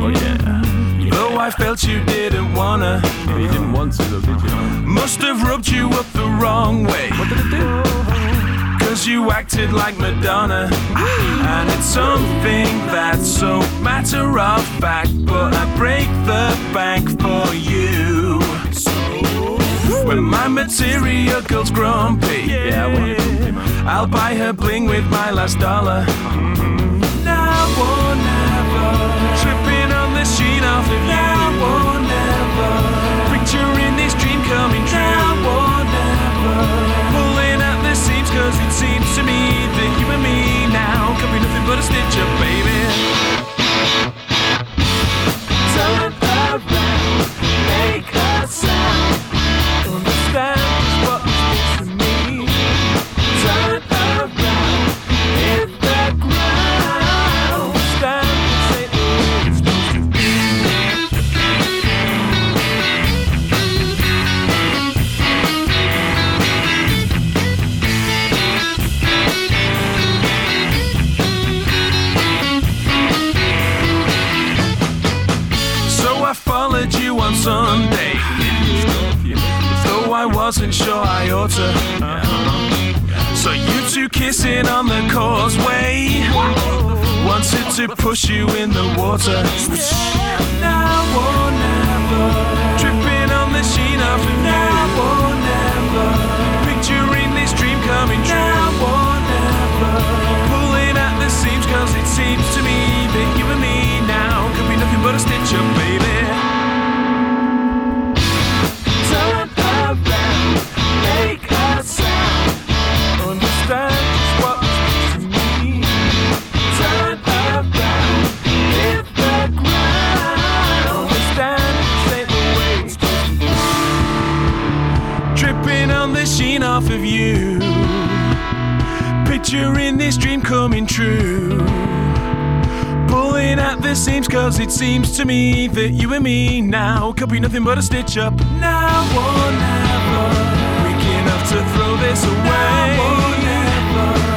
Oh yeah. Though I felt you didn't wanna. Yeah, you didn't want to though, did you? Must have rubbed you up the wrong way. What did it do? Cause you acted like Madonna. And it's something that's so matter of fact, but I break the bank for you. When my material girl's grumpy, Yeah, I want it grumpy, man. I'll buy her bling with my last dollar. Now or never, tripping on the sheet off of you. Now or never, picturing this dream coming true. Now or never, pulling at the seams, cause it seems to me that you and me now could be nothing but a stitch up, baby. Turn around, make a sound. Understand just what this means to me. Turn around, hit the ground. Stand and say the way it's supposed to be. So I followed you on Sunday, though I wasn't sure I ought to. So you two kissing on the causeway, wanted to push you in the water. Now or never, tripping on the sheen of you. Now or never, picturing this dream coming true. Now or never, pulling at the seams, cause it seems to me that you and me now could be nothing but a stitch up, baby. Turn around, make a sound. Understand just what this means to me. Turn around, hit the ground. Understand this ain't the way it's supposed to be. Dripping on the sheen off of you, picturing this dream coming true. Pulling at the seams, cause it seems to me that you and me now could be nothing but a stitch up. Now or never, weak enough to throw this away. Now or never,